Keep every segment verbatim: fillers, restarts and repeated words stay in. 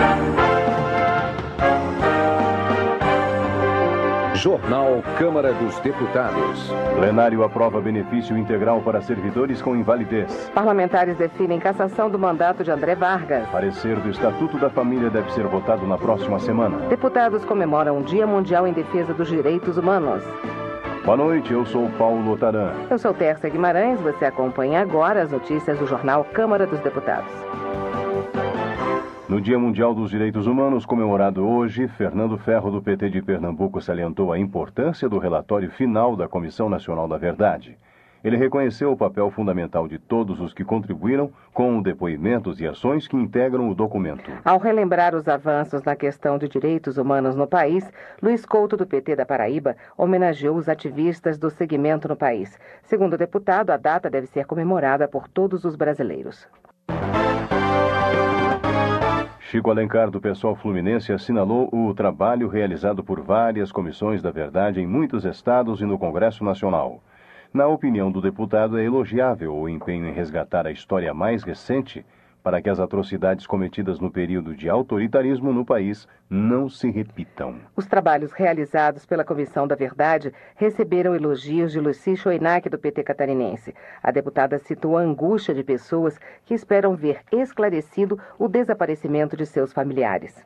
Jornal Câmara dos Deputados. Plenário aprova benefício integral para servidores com invalidez. Parlamentares definem cassação do mandato de André Vargas. Parecer do Estatuto da Família deve ser votado na próxima semana. Deputados comemoram o Dia Mundial em Defesa dos Direitos Humanos. Boa noite, eu sou Paulo Otaran. Eu sou Tércia Guimarães, você acompanha agora as notícias do Jornal Câmara dos Deputados. No Dia Mundial dos Direitos Humanos, comemorado hoje, Fernando Ferro, do P T de Pernambuco, salientou a importância do relatório final da Comissão Nacional da Verdade. Ele reconheceu o papel fundamental de todos os que contribuíram com depoimentos e ações que integram o documento. Ao relembrar os avanços na questão de direitos humanos no país, Luiz Couto, do P T da Paraíba, homenageou os ativistas do segmento no país. Segundo o deputado, a data deve ser comemorada por todos os brasileiros. Chico Alencar, do PSOL Fluminense, assinalou o trabalho realizado por várias comissões da verdade em muitos estados e no Congresso Nacional. Na opinião do deputado, é elogiável o empenho em resgatar a história mais recente para que as atrocidades cometidas no período de autoritarismo no país não se repitam. Os trabalhos realizados pela Comissão da Verdade receberam elogios de Luci Choinac, do P T catarinense. A deputada citou a angústia de pessoas que esperam ver esclarecido o desaparecimento de seus familiares.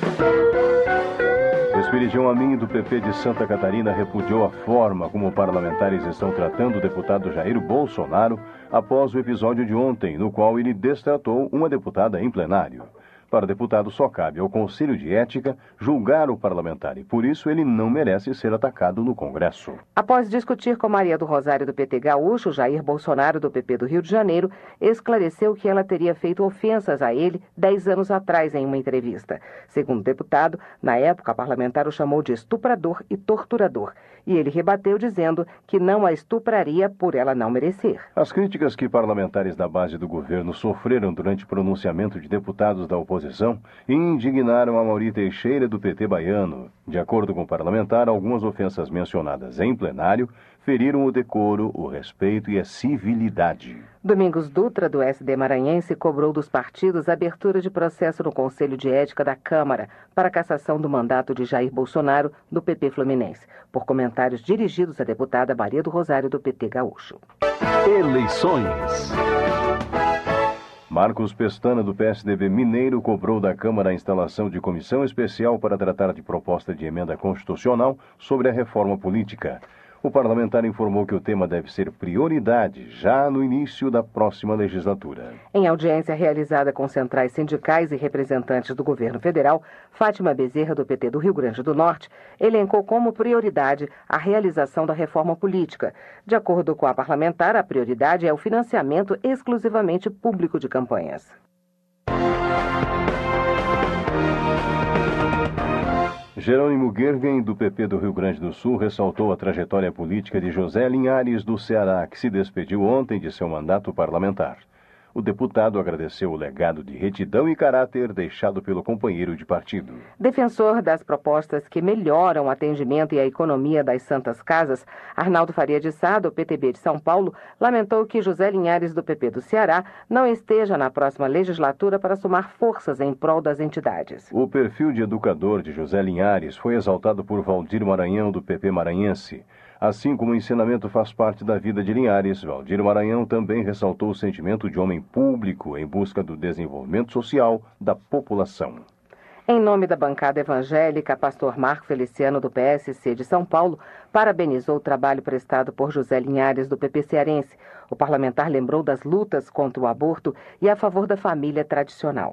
Espiridião Amin, do P P de Santa Catarina, repudiou a forma como parlamentares estão tratando o deputado Jair Bolsonaro após o episódio de ontem, no qual ele destratou uma deputada em plenário. Para o deputado, só cabe ao Conselho de Ética julgar o parlamentar e, por isso, ele não merece ser atacado no Congresso. Após discutir com Maria do Rosário, do P T gaúcho, Jair Bolsonaro, do P P do Rio de Janeiro, esclareceu que ela teria feito ofensas a ele dez anos atrás em uma entrevista. Segundo o deputado, na época, a parlamentar o chamou de estuprador e torturador. E ele rebateu dizendo que não a estupraria por ela não merecer. As críticas que parlamentares da base do governo sofreram durante o pronunciamento de deputados da oposição indignaram a Mauri Teixeira, do P T baiano. De acordo com o parlamentar, algumas ofensas mencionadas em plenário feriram o decoro, o respeito e a civilidade. Domingos Dutra, do S D maranhense, cobrou dos partidos a abertura de processo no Conselho de Ética da Câmara para a cassação do mandato de Jair Bolsonaro, do P P fluminense, por comentários dirigidos à deputada Maria do Rosário, do P T gaúcho. Eleições. Marcos Pestana, do P S D B mineiro, cobrou da Câmara a instalação de comissão especial para tratar de proposta de emenda constitucional sobre a reforma política. O parlamentar informou que o tema deve ser prioridade já no início da próxima legislatura. Em audiência realizada com centrais sindicais e representantes do governo federal, Fátima Bezerra, do P T do Rio Grande do Norte, elencou como prioridade a realização da reforma política. De acordo com a parlamentar, a prioridade é o financiamento exclusivamente público de campanhas. Jerônimo Gergen, do P P do Rio Grande do Sul, ressaltou a trajetória política de José Linhares, do Ceará, que se despediu ontem de seu mandato parlamentar. O deputado agradeceu o legado de retidão e caráter deixado pelo companheiro de partido. Defensor das propostas que melhoram o atendimento e a economia das Santas Casas, Arnaldo Faria de Sá, do P T B de São Paulo, lamentou que José Linhares, do P P do Ceará, não esteja na próxima legislatura para somar forças em prol das entidades. O perfil de educador de José Linhares foi exaltado por Valdir Maranhão, do P P maranhense. Assim como o ensinamento faz parte da vida de Linhares, Valdir Maranhão também ressaltou o sentimento de homem público em busca do desenvolvimento social da população. Em nome da bancada evangélica, pastor Marco Feliciano, do P S C de São Paulo, parabenizou o trabalho prestado por José Linhares, do P P cearense. O parlamentar lembrou das lutas contra o aborto e a favor da família tradicional.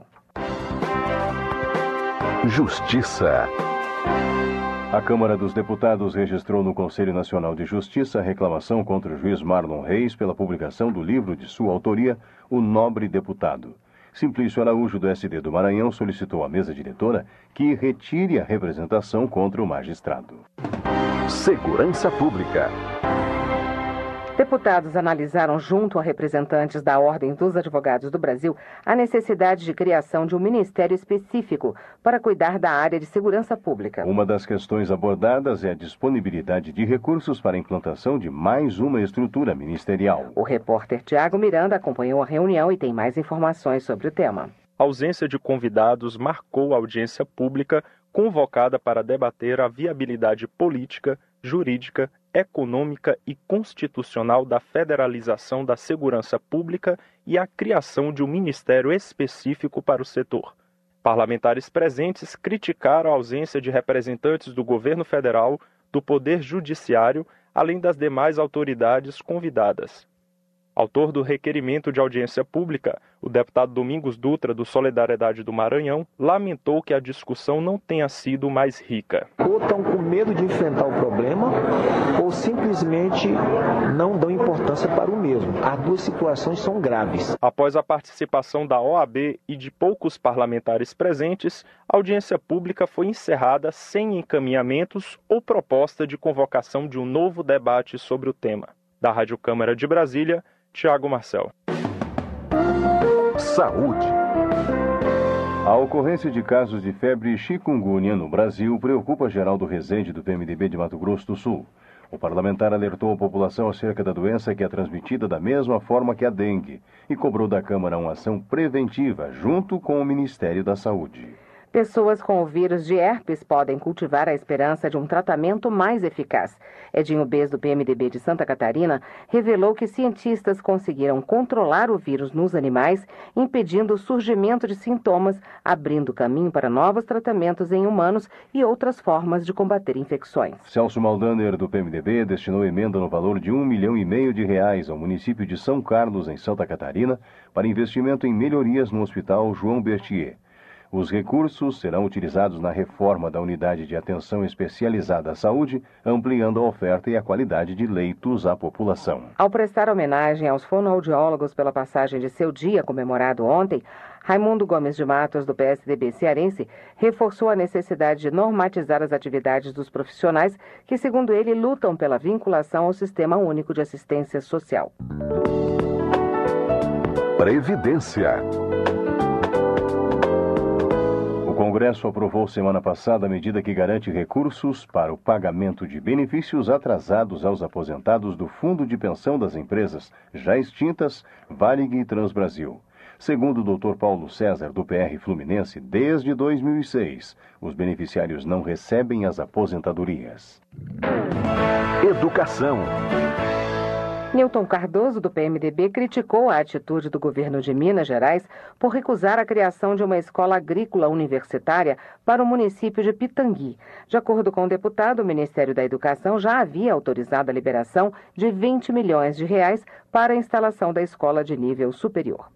Justiça. A Câmara dos Deputados registrou no Conselho Nacional de Justiça a reclamação contra o juiz Marlon Reis pela publicação do livro de sua autoria, O Nobre Deputado. Simplício Araújo, do S D do Maranhão, solicitou à mesa diretora que retire a representação contra o magistrado. Segurança Pública. Deputados analisaram, junto a representantes da Ordem dos Advogados do Brasil, a necessidade de criação de um ministério específico para cuidar da área de segurança pública. Uma das questões abordadas é a disponibilidade de recursos para a implantação de mais uma estrutura ministerial. O repórter Tiago Miranda acompanhou a reunião e tem mais informações sobre o tema. a ausência de convidados marcou a audiência pública convocada para debater a viabilidade política, jurídica, econômica e constitucional da federalização da segurança pública e a criação de um ministério específico para o setor. Parlamentares presentes criticaram a ausência de representantes do governo federal, do Poder Judiciário, além das demais autoridades convidadas. Autor do requerimento de audiência pública, o deputado Domingos Dutra, do Solidariedade do Maranhão, lamentou que a discussão não tenha sido mais rica. Ou estão com medo de enfrentar o problema, ou simplesmente não dão importância para o mesmo. As duas situações são graves. Após a participação da O A B e de poucos parlamentares presentes, a audiência pública foi encerrada sem encaminhamentos ou proposta de convocação de um novo debate sobre o tema. Da Rádio Câmara de Brasília, Tiago Marcel. Saúde. A ocorrência de casos de febre chikungunya no Brasil preocupa Geraldo Rezende, do P M D B de Mato Grosso do Sul. O parlamentar alertou a população acerca da doença, que é transmitida da mesma forma que a dengue, e cobrou da Câmara uma ação preventiva junto com o Ministério da Saúde. Pessoas com o vírus de herpes podem cultivar a esperança de um tratamento mais eficaz. Edinho Bez, do P M D B de Santa Catarina, revelou que cientistas conseguiram controlar o vírus nos animais, impedindo o surgimento de sintomas, abrindo caminho para novos tratamentos em humanos e outras formas de combater infecções. Celso Maldaner, do P M D B, destinou emenda no valor de um milhão e meio de reais ao município de São Carlos, em Santa Catarina, para investimento em melhorias no Hospital João Berthier. Os recursos serão utilizados na reforma da Unidade de Atenção Especializada à Saúde, ampliando a oferta e a qualidade de leitos à população. Ao prestar homenagem aos fonoaudiólogos pela passagem de seu dia comemorado ontem, Raimundo Gomes de Matos, do P S D B cearense, reforçou a necessidade de normatizar as atividades dos profissionais que, segundo ele, lutam pela vinculação ao Sistema Único de Assistência Social. Previdência. O Congresso aprovou semana passada a medida que garante recursos para o pagamento de benefícios atrasados aos aposentados do Fundo de Pensão das Empresas já extintas, Varig e Transbrasil. Segundo o doutor Paulo César, do P R Fluminense, desde dois mil e seis, os beneficiários não recebem as aposentadorias. Educação. Newton Cardoso, do P M D B, criticou a atitude do governo de Minas Gerais por recusar a criação de uma escola agrícola universitária para o município de Pitangui. De acordo com o deputado, o Ministério da Educação já havia autorizado a liberação de vinte milhões de reais para a instalação da escola de nível superior.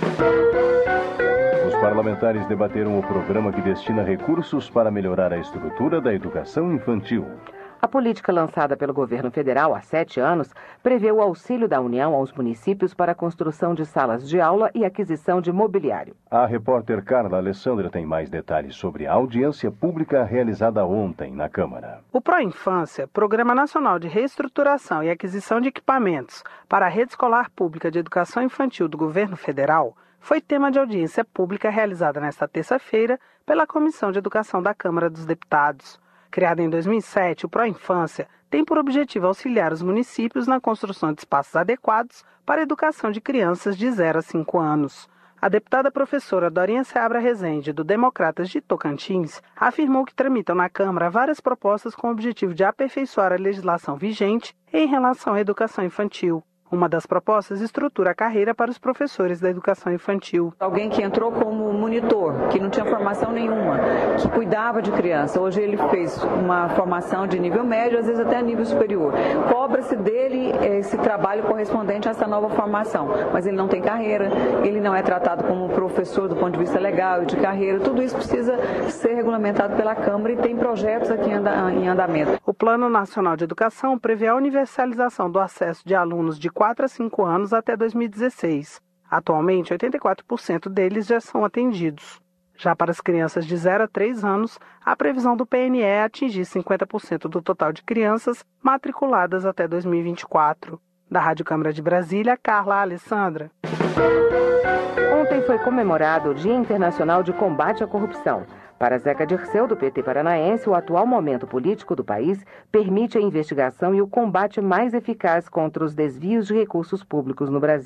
Os parlamentares debateram o programa que destina recursos para melhorar a estrutura da educação infantil. A política lançada pelo governo federal há sete anos prevê o auxílio da União aos municípios para a construção de salas de aula e aquisição de mobiliário. A repórter Carla Alessandra tem mais detalhes sobre a audiência pública realizada ontem na Câmara. O Proinfância, Programa Nacional de Reestruturação e Aquisição de Equipamentos para a Rede Escolar Pública de Educação Infantil do governo federal, foi tema de audiência pública realizada nesta terça-feira pela Comissão de Educação da Câmara dos Deputados. Criado em dois mil e sete, o Proinfância tem por objetivo auxiliar os municípios na construção de espaços adequados para a educação de crianças de zero a cinco anos. A deputada professora Dorinha Seabra Rezende, do Democratas de Tocantins, afirmou que tramitam na Câmara várias propostas com o objetivo de aperfeiçoar a legislação vigente em relação à educação infantil. Uma das propostas estrutura a carreira para os professores da educação infantil. Alguém que entrou como monitor, que não tinha formação nenhuma, que cuidava de criança. Hoje ele fez uma formação de nível médio, às vezes até nível superior. Cobra-se dele esse trabalho correspondente a essa nova formação. Mas ele não tem carreira, ele não é tratado como professor do ponto de vista legal e de carreira. Tudo isso precisa ser regulamentado pela Câmara e tem projetos aqui em andamento. O Plano Nacional de Educação prevê a universalização do acesso de alunos de quatro a cinco anos até dois mil e dezesseis. Atualmente, oitenta e quatro por cento deles já são atendidos. Já para as crianças de zero a três anos, a previsão do P N E é atingir cinquenta por cento do total de crianças matriculadas até dois mil e vinte e quatro. Da Rádio Câmara de Brasília, Carla Alessandra. Ontem foi comemorado o Dia Internacional de Combate à Corrupção. Para Zeca Dirceu, do P T paranaense, o atual momento político do país permite a investigação e o combate mais eficaz contra os desvios de recursos públicos no Brasil.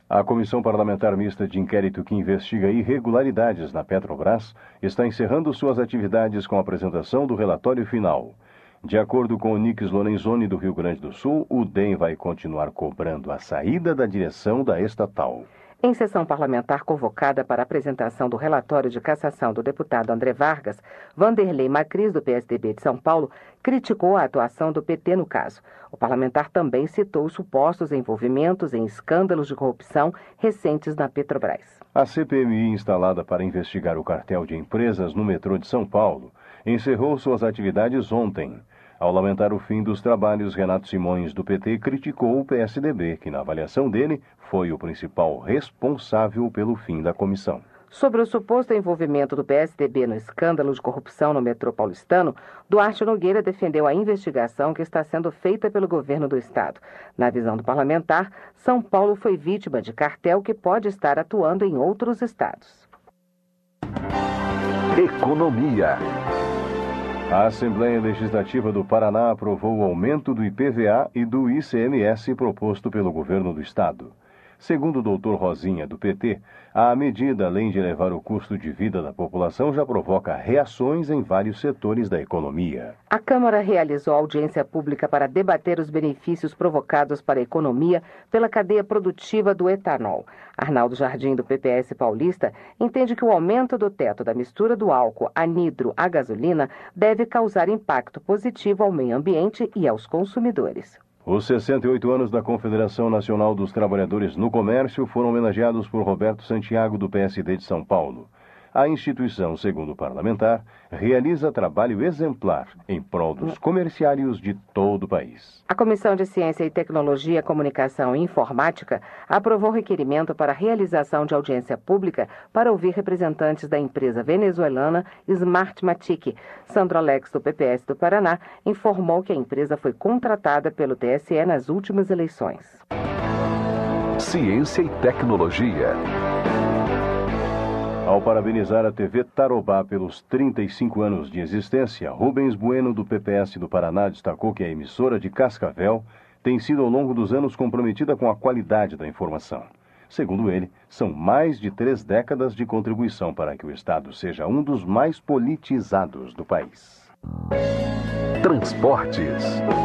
A Comissão Parlamentar Mista de Inquérito que investiga irregularidades na Petrobras está encerrando suas atividades com a apresentação do relatório final. De acordo com o Nix Lorenzoni, do Rio Grande do Sul, o D E M vai continuar cobrando a saída da direção da estatal. Em sessão parlamentar convocada para a apresentação do relatório de cassação do deputado André Vargas, Vanderlei Macris, do P S D B de São Paulo, criticou a atuação do P T no caso. O parlamentar também citou supostos envolvimentos em escândalos de corrupção recentes na Petrobras. A C P M I, instalada para investigar o cartel de empresas no metrô de São Paulo, encerrou suas atividades ontem. Ao lamentar o fim dos trabalhos, Renato Simões, do P T, criticou o P S D B, que, na avaliação dele, foi o principal responsável pelo fim da comissão. Sobre o suposto envolvimento do P S D B no escândalo de corrupção no metrô paulistano, Duarte Nogueira defendeu a investigação que está sendo feita pelo governo do estado. Na visão do parlamentar, São Paulo foi vítima de cartel que pode estar atuando em outros estados. Economia. A Assembleia Legislativa do Paraná aprovou o aumento do I P V A e do I C M S proposto pelo governo do estado. Segundo o doutor Rosinha, do P T, a medida, além de elevar o custo de vida da população, já provoca reações em vários setores da economia. A Câmara realizou audiência pública para debater os benefícios provocados para a economia pela cadeia produtiva do etanol. Arnaldo Jardim, do P P S paulista, entende que o aumento do teto da mistura do álcool anidro à gasolina deve causar impacto positivo ao meio ambiente e aos consumidores. Os sessenta e oito anos da Confederação Nacional dos Trabalhadores no Comércio foram homenageados por Roberto Santiago, do P S D de São Paulo. A instituição, segundo o parlamentar, realiza trabalho exemplar em prol dos comerciários de todo o país. A Comissão de Ciência e Tecnologia, Comunicação e Informática aprovou requerimento para a realização de audiência pública para ouvir representantes da empresa venezuelana Smartmatic. Sandro Alex, do P P S do Paraná, informou que a empresa foi contratada pelo T S E nas últimas eleições. Ciência e Tecnologia. Ao parabenizar a T V Tarobá pelos trinta e cinco anos de existência, Rubens Bueno, do P P S do Paraná, destacou que a emissora de Cascavel tem sido ao longo dos anos comprometida com a qualidade da informação. Segundo ele, são mais de três décadas de contribuição para que o Estado seja um dos mais politizados do país. Transportes.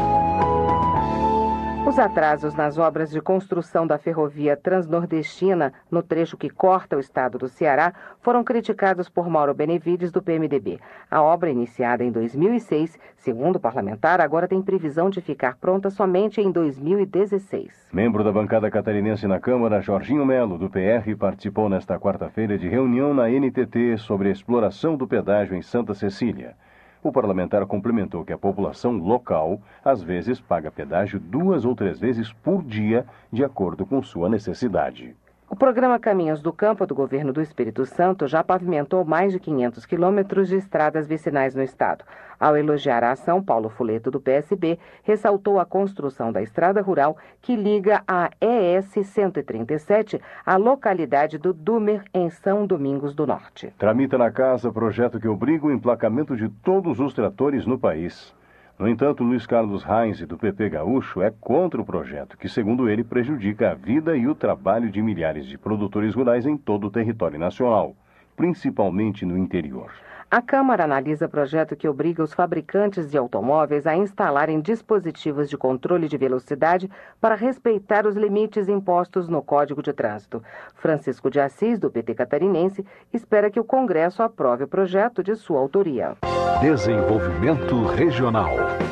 Os atrasos nas obras de construção da ferrovia transnordestina, no trecho que corta o estado do Ceará, foram criticados por Mauro Benevides, do P M D B. A obra, iniciada em dois mil e seis, segundo o parlamentar, agora tem previsão de ficar pronta somente em dois mil e dezesseis. Membro da bancada catarinense na Câmara, Jorginho Melo, do P R, participou nesta quarta-feira de reunião na N T T sobre a exploração do pedágio em Santa Cecília. O parlamentar complementou que a população local, às vezes, paga pedágio duas ou três vezes por dia, de acordo com sua necessidade. O programa Caminhos do Campo do governo do Espírito Santo já pavimentou mais de quinhentos quilômetros de estradas vicinais no estado. Ao elogiar a ação, Paulo Fuleto, do P S B, ressaltou a construção da estrada rural que liga a E S cento e trinta e sete à localidade do Dúmer, em São Domingos do Norte. Tramita na casa projeto que obriga o emplacamento de todos os tratores no país. No entanto, Luiz Carlos Heinz, do P P Gaúcho, é contra o projeto, que, segundo ele, prejudica a vida e o trabalho de milhares de produtores rurais em todo o território nacional, principalmente no interior. A Câmara analisa projeto que obriga os fabricantes de automóveis a instalarem dispositivos de controle de velocidade para respeitar os limites impostos no Código de Trânsito. Francisco de Assis, do P T catarinense, espera que o Congresso aprove o projeto de sua autoria. Desenvolvimento regional.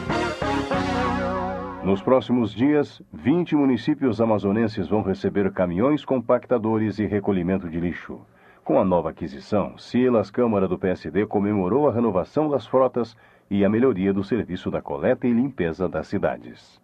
Nos próximos dias, vinte municípios amazonenses vão receber caminhões compactadores e recolhimento de lixo. Com a nova aquisição, Silas Câmara, do P S D, comemorou a renovação das frotas e a melhoria do serviço da coleta e limpeza das cidades.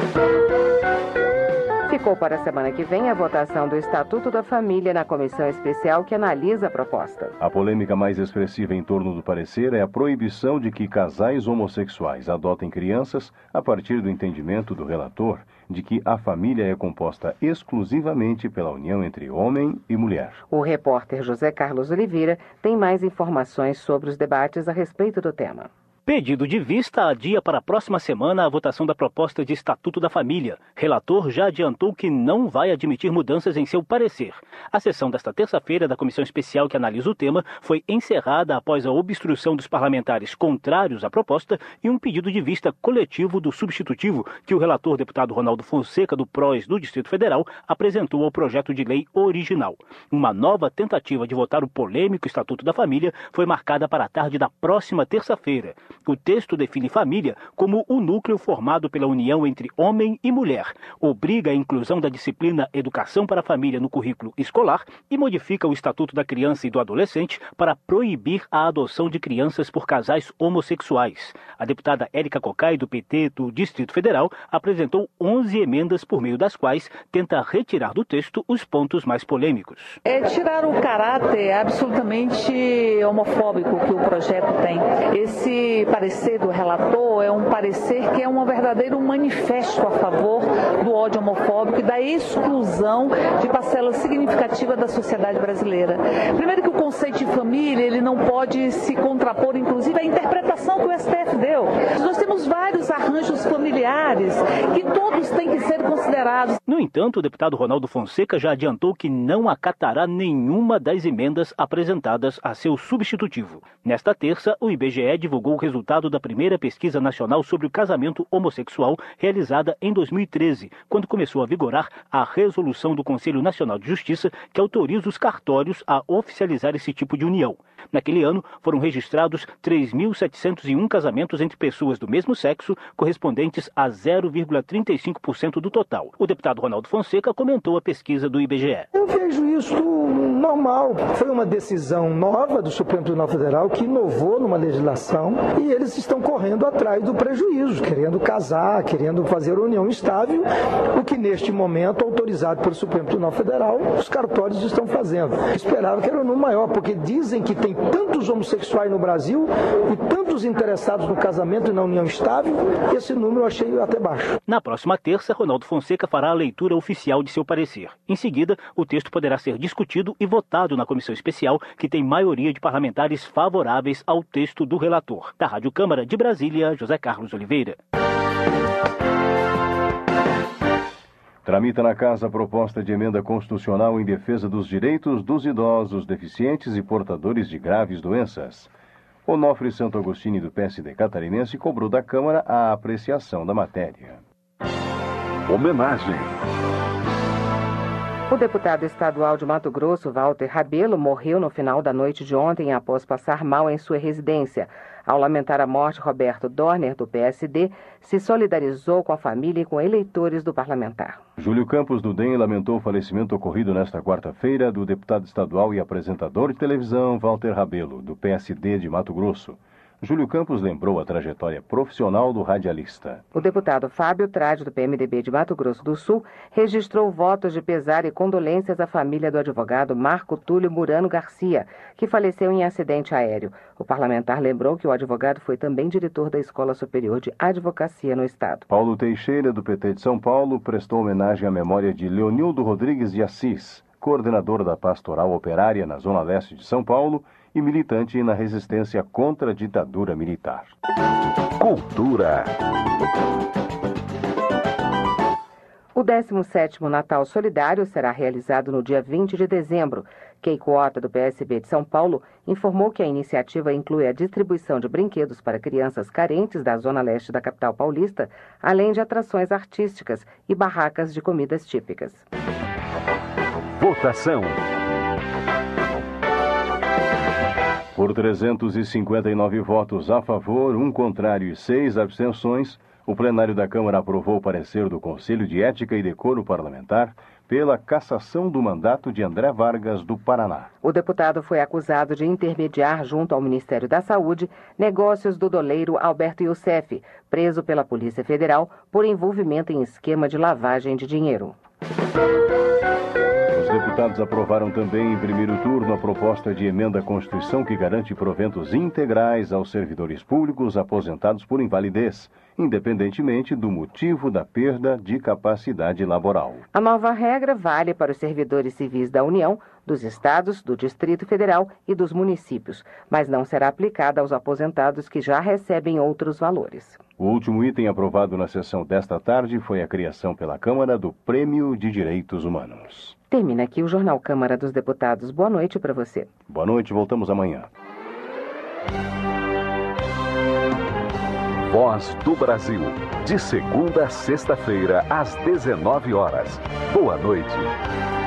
Ficou para a semana que vem a votação do Estatuto da Família na comissão especial que analisa a proposta. A polêmica mais expressiva em torno do parecer é a proibição de que casais homossexuais adotem crianças a partir do entendimento do relator de que a família é composta exclusivamente pela união entre homem e mulher. O repórter José Carlos Oliveira tem mais informações sobre os debates a respeito do tema. Pedido de vista adia para a próxima semana a votação da proposta de Estatuto da Família. Relator já adiantou que não vai admitir mudanças em seu parecer. A sessão desta terça-feira da comissão especial que analisa o tema foi encerrada após a obstrução dos parlamentares contrários à proposta e um pedido de vista coletivo do substitutivo que o relator deputado Ronaldo Fonseca, do P R O S do Distrito Federal, apresentou ao projeto de lei original. Uma nova tentativa de votar o polêmico Estatuto da Família foi marcada para a tarde da próxima terça-feira. O texto define família como o núcleo formado pela união entre homem e mulher, obriga a inclusão da disciplina Educação para a Família no currículo escolar e modifica o Estatuto da Criança e do Adolescente para proibir a adoção de crianças por casais homossexuais. A deputada Érica Cocai, do P T do Distrito Federal, apresentou onze emendas por meio das quais tenta retirar do texto os pontos mais polêmicos. É tirar o caráter absolutamente homofóbico que o projeto tem. Esse parecer do relator é um parecer que é um verdadeiro manifesto a favor do ódio homofóbico e da exclusão de parcela significativa da sociedade brasileira. Primeiro que o conceito de família ele não pode se contrapor, inclusive, à interpretação que o S T F deu. Nós temos vários arranjos familiares que todos têm que ser considerados. No entanto, o deputado Ronaldo Fonseca já adiantou que não acatará nenhuma das emendas apresentadas a seu substitutivo. Nesta terça, o I B G E divulgou o resultado da primeira pesquisa nacional sobre o casamento homossexual realizada em dois mil e treze, quando começou a vigorar a resolução do Conselho Nacional de Justiça que autoriza os cartórios a oficializar esse tipo de união. Naquele ano, foram registrados três mil setecentos e um casamentos entre pessoas do mesmo sexo, correspondentes a zero vírgula trinta e cinco por cento do total. O deputado Ronaldo Fonseca comentou a pesquisa do I B G E. Eu vejo isso normal. Foi uma decisão nova do Supremo Tribunal Federal que inovou numa legislação e eles estão correndo atrás do prejuízo, querendo casar, querendo fazer união estável, o que neste momento, autorizado pelo Supremo Tribunal Federal, os cartórios estão fazendo. Esperava que era um número maior, porque dizem que tem tantos homossexuais no Brasil e tantos interessados no casamento e na união estável, esse número eu achei até baixo. Na próxima terça, Ronaldo Fonseca fará a leitura oficial de seu parecer. Em seguida, o texto poderá ser discutido e votado na comissão especial, que tem maioria de parlamentares favoráveis ao texto do relator. Da Rádio Câmara de Brasília, José Carlos Oliveira. Tramita na Casa a proposta de emenda constitucional em defesa dos direitos dos idosos, deficientes e portadores de graves doenças. Onofre Santo Agostini, do P S D catarinense, cobrou da Câmara a apreciação da matéria. Homenagem. O deputado estadual de Mato Grosso, Walter Rabelo, morreu no final da noite de ontem após passar mal em sua residência. Ao lamentar a morte, Roberto Dorner, do P S D, se solidarizou com a família e com eleitores do parlamentar. Júlio Campos, do D E M, lamentou o falecimento ocorrido nesta quarta-feira do deputado estadual e apresentador de televisão Walter Rabelo, do P S D de Mato Grosso. Júlio Campos lembrou a trajetória profissional do radialista. O deputado Fábio Trade, do P M D B de Mato Grosso do Sul, registrou votos de pesar e condolências à família do advogado Marco Túlio Murano Garcia, que faleceu em acidente aéreo. O parlamentar lembrou que o advogado foi também diretor da Escola Superior de Advocacia no Estado. Paulo Teixeira, do P T de São Paulo, prestou homenagem à memória de Leonildo Rodrigues de Assis, coordenador da Pastoral Operária na Zona Leste de São Paulo, e militante na resistência contra a ditadura militar. Cultura. O décimo sétimo Natal Solidário será realizado no dia vinte de dezembro. Keiko Ota, do P S B de São Paulo, informou que a iniciativa inclui a distribuição de brinquedos para crianças carentes da zona leste da capital paulista, além de atrações artísticas e barracas de comidas típicas. Votação. Por trezentos e cinquenta e nove votos a favor, um contrário e seis abstenções, o plenário da Câmara aprovou o parecer do Conselho de Ética e Decoro Parlamentar pela cassação do mandato de André Vargas, do Paraná. O deputado foi acusado de intermediar junto ao Ministério da Saúde negócios do doleiro Alberto Youssef, preso pela Polícia Federal por envolvimento em esquema de lavagem de dinheiro. Os deputados aprovaram também em primeiro turno a proposta de emenda à Constituição que garante proventos integrais aos servidores públicos aposentados por invalidez, independentemente do motivo da perda de capacidade laboral. A nova regra vale para os servidores civis da União, dos estados, do Distrito Federal e dos municípios, mas não será aplicada aos aposentados que já recebem outros valores. O último item aprovado na sessão desta tarde foi a criação pela Câmara do Prêmio de Direitos Humanos. Termina aqui o Jornal Câmara dos Deputados. Boa noite para você. Boa noite, voltamos amanhã. Voz do Brasil, de segunda a sexta-feira, às dezenove horas. Boa noite.